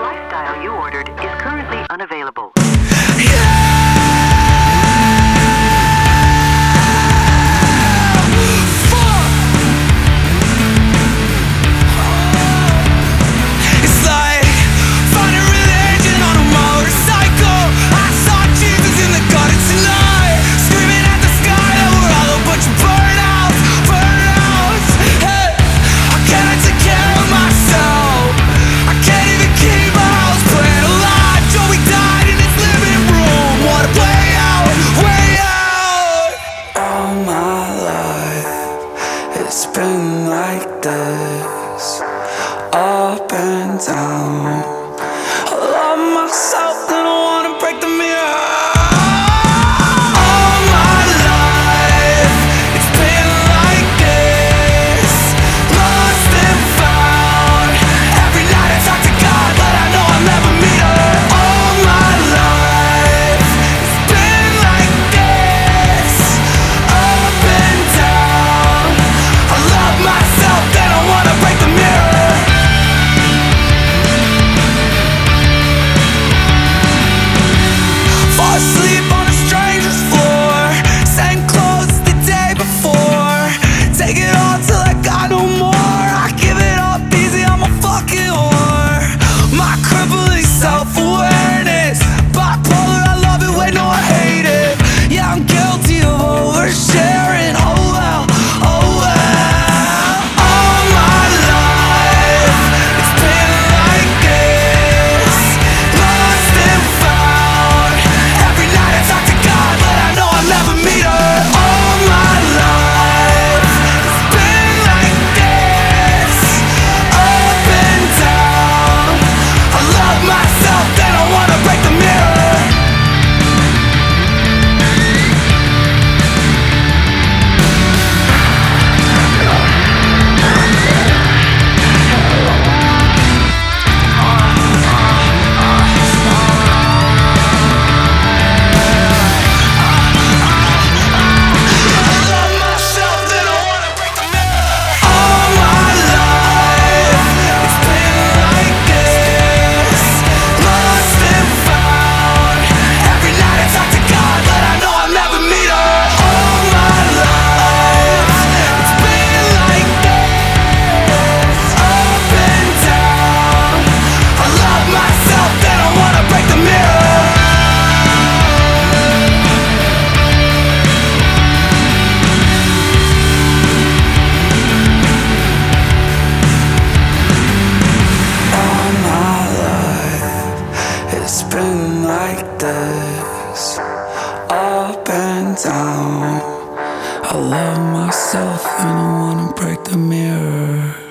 lifestyle you ordered is currently unavailable. It's been like this, up and down. I love myself, then I wanna break the mirror. All my life, it's been like this, lost and found. Every night I talk to God, but I know I'll never meet her. All my life, it's been like this, up and down. I love myself, then I wanna break the mirror. Fall asleep on a stranger's floor, same clothes the day before. Take it all till I got no more. I give it up easy, I'm a fucking whore. My crippling self-awareness, bipolar, I love it, wait, no, I hate it. Yeah, I'm guilty of oversharing. Oh well, oh well. All my life, it's been like this, lost and found. Every night I talk to God, but I know I'll never meet her. All my life, it's been like this, up and down. I love myself, then I wanna break the mirror. It's been like this, up and down. I love myself and I wanna break the mirror.